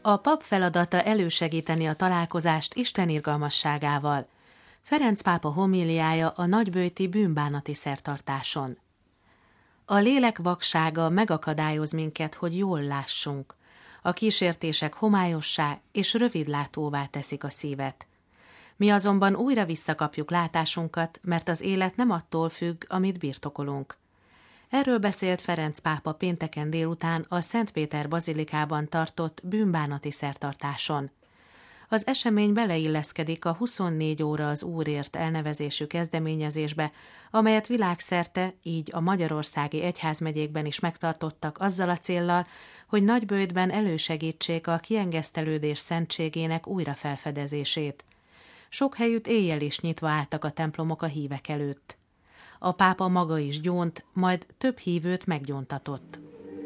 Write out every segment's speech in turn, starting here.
A pap feladata elősegíteni a találkozást Isten irgalmasságával. Ferenc pápa homíliája a nagyböjti bűnbánati szertartáson. A lélek vaksága megakadályoz minket, hogy jól lássunk. A kísértések homályossá és rövidlátóvá teszik a szívet. Mi azonban újra visszakapjuk látásunkat, mert az élet nem attól függ, amit birtokolunk. Erről beszélt Ferenc pápa pénteken délután a Szent Péter bazilikában tartott bűnbánati szertartáson. Az esemény beleilleszkedik a 24 óra az Úrért elnevezésű kezdeményezésbe, amelyet világszerte, így a magyarországi egyházmegyékben is megtartottak azzal a céllal, hogy Nagyböjtben elősegítsék a kiengesztelődés szentségének újrafelfedezését. Sok helyütt éjjel is nyitva álltak a templomok a hívek előtt. A pápa maga is gyónt, majd több hívőt meggyóntatott.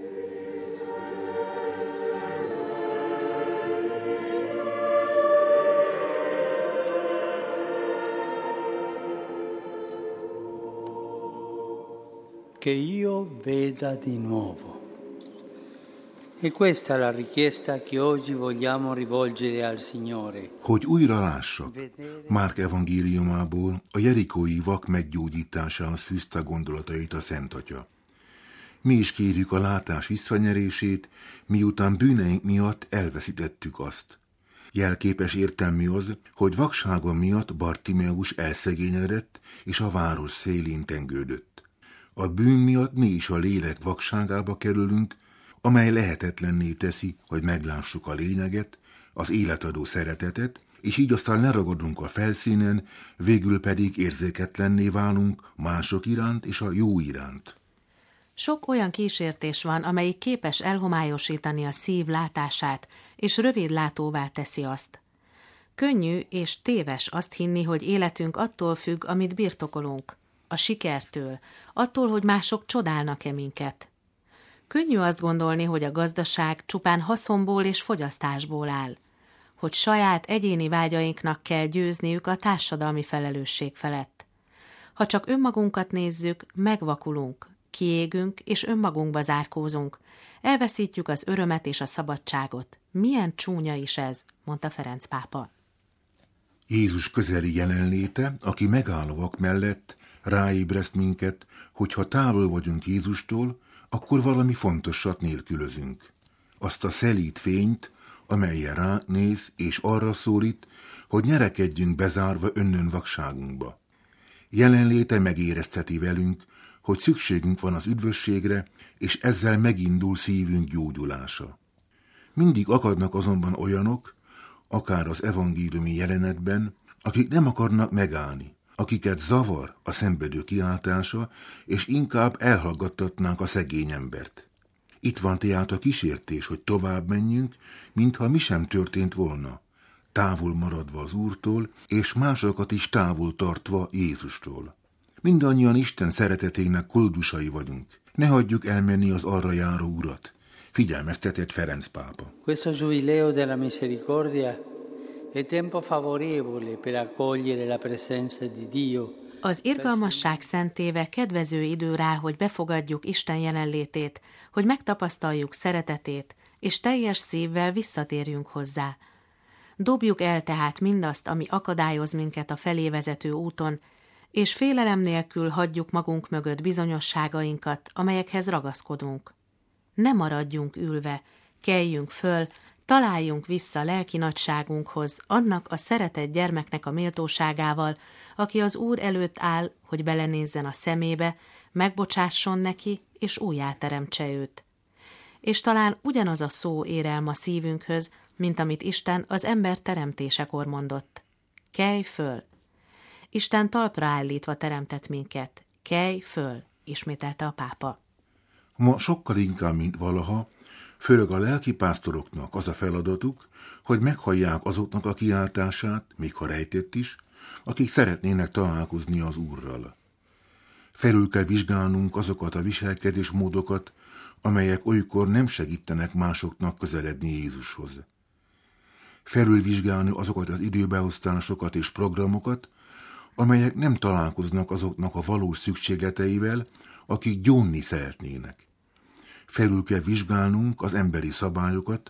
Che io veda di nuovo. E questa è la richiesta che oggi vogliamo rivolgere al Signore. Hogy újra lássak. Márk evangéliumából a jerikói vak meggyógyításához fűzte gondolatait a Szent Atya. Mi is kérjük a látás visszanyerését, miután bűneink miatt elveszítettük azt. Jelképes értelmű az, hogy vaksága miatt Bartimeus elszegényedett és a város szélén tengődött. A bűn miatt mi is a lélek vakságába kerülünk, amely lehetetlenné teszi, hogy meglássuk a lényeget, az életadó szeretetet, és így aztán leragadunk a felszínen, végül pedig érzéketlenné válunk mások iránt és a jó iránt. Sok olyan kísértés van, amelyik képes elhomályosítani a szív látását, és rövidlátóvá teszi azt. Könnyű és téves azt hinni, hogy életünk attól függ, amit birtokolunk, a sikertől, attól, hogy mások csodálnak-e minket. Könnyű azt gondolni, hogy a gazdaság csupán haszonból és fogyasztásból áll, hogy saját egyéni vágyainknak kell győzniük a társadalmi felelősség felett. Ha csak önmagunkat nézzük, megvakulunk, kiégünk és önmagunkba zárkózunk, elveszítjük az örömet és a szabadságot. Milyen csúnya is ez, mondta Ferenc pápa. Jézus közeli jelenléte, aki megáll a vak mellett, ráébreszt minket, hogy ha távol vagyunk Jézustól, akkor valami fontosat nélkülözünk. Azt a szelíd fényt, amelyen ránéz és arra szólít, hogy nyerekedjünk bezárva önnön vakságunkba. Jelenléte megérezteti velünk, hogy szükségünk van az üdvösségre, és ezzel megindul szívünk gyógyulása. Mindig akadnak azonban olyanok, akár az evangéliumi jelenetben, akik nem akarnak megállni, akiket zavar a szenvedő kiáltása, és inkább elhallgattatnánk a szegény embert. Itt van tehát a kísértés, hogy tovább menjünk, mintha mi sem történt volna, távol maradva az Úrtól, és másokat is távol tartva Jézustól. Mindannyian Isten szeretetének koldusai vagyunk. Ne hagyjuk elmenni az arra járó Urat, figyelmeztetett Ferenc pápa. Questo Giubileo della Misericordia è tempo favorevole per accogliere la presenza di Dio. Az irgalmasság szentéve kedvező idő rá, hogy befogadjuk Isten jelenlétét, hogy megtapasztaljuk szeretetét, és teljes szívvel visszatérjünk hozzá. Dobjuk el tehát mindazt, ami akadályoz minket a felé vezető úton, és félelem nélkül hagyjuk magunk mögött bizonyosságainkat, amelyekhez ragaszkodunk. Ne maradjunk ülve, keljünk föl, találjunk vissza lelki nagyságunkhoz, annak a szeretett gyermeknek a méltóságával, aki az Úr előtt áll, hogy belenézzen a szemébe, megbocsásson neki, és újjáteremtse őt. És talán ugyanaz a szó ér el ma szívünkhöz, mint amit Isten az ember teremtésekor mondott. Kelj föl! Isten talpra állítva teremtett minket. Kelj föl! Ismételte a pápa. Ma sokkal inkább, mint valaha, főleg a lelkipásztoroknak az a feladatuk, hogy meghallják azoknak a kiáltását, még ha rejtett is, akik szeretnének találkozni az Úrral. Felül kell vizsgálnunk azokat a viselkedésmódokat, amelyek olykor nem segítenek másoknak közeledni Jézushoz. Felülvizsgálni azokat az időbeosztásokat és programokat, amelyek nem találkoznak azoknak a valós szükségleteivel, akik gyónni szeretnének. Felül kell vizsgálnunk az emberi szabályokat,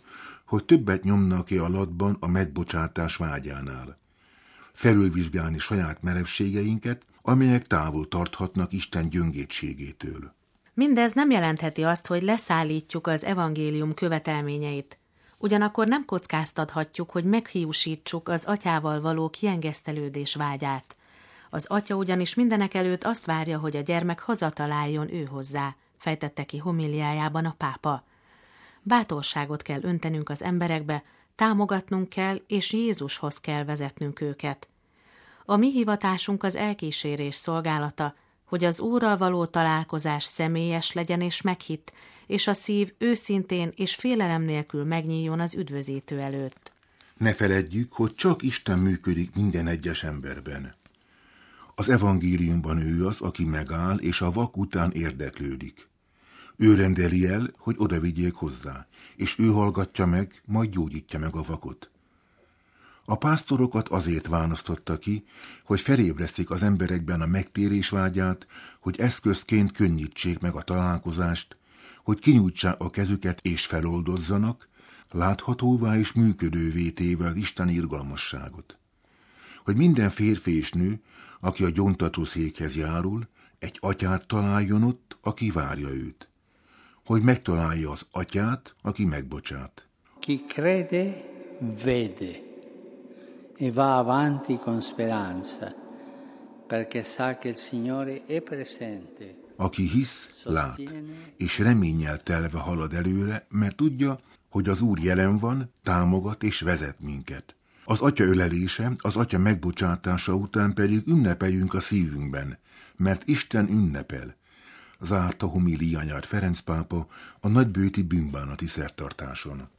hogy többet nyomnak-e a latban a megbocsátás vágyánál. Felülvizsgálni saját merevségeinket, amelyek távol tarthatnak Isten gyöngétségétől. Mindez nem jelentheti azt, hogy leszállítjuk az evangélium követelményeit. Ugyanakkor nem kockáztathatjuk, hogy meghiúsítsuk az atyával való kiengesztelődés vágyát. Az atya ugyanis mindenekelőtt azt várja, hogy a gyermek hazataláljon ő hozzá, fejtette ki homiliájában a pápa. Bátorságot kell öntenünk az emberekbe, támogatnunk kell, és Jézushoz kell vezetnünk őket. A mi hivatásunk az elkísérés szolgálata, hogy az Úrral való találkozás személyes legyen és meghitt, és a szív őszintén és félelem nélkül megnyíljon az üdvözítő előtt. Ne feledjük, hogy csak Isten működik minden egyes emberben. Az evangéliumban ő az, aki megáll, és a vak után érdeklődik. Ő rendeli el, hogy oda vigyék hozzá, és ő hallgatja meg, majd gyógyítja meg a vakot. A pásztorokat azért választotta ki, hogy felébresztik az emberekben a megtérés vágyát, hogy eszközként könnyítsék meg a találkozást, hogy kinyújtsák a kezüket és feloldozzanak, láthatóvá és működővé téve az Isten irgalmasságot. Hogy minden férfi és nő, aki a gyóntatószékhez járul, egy atyát találjon ott, aki várja őt. Hogy megtalálja az atyát, aki megbocsát. Chi crede, vede, e va avanti con speranza, perché sa che il Signore è presente. Aki hisz, lát, és reménnyel telve halad előre, mert tudja, hogy az Úr jelen van, támogat és vezet minket. Az atya ölelése, az atya megbocsátása után pedig ünnepeljünk a szívünkben, mert Isten ünnepel. Zárta homiliáját Ferenc pápa a nagybőti bűnbánati szertartáson.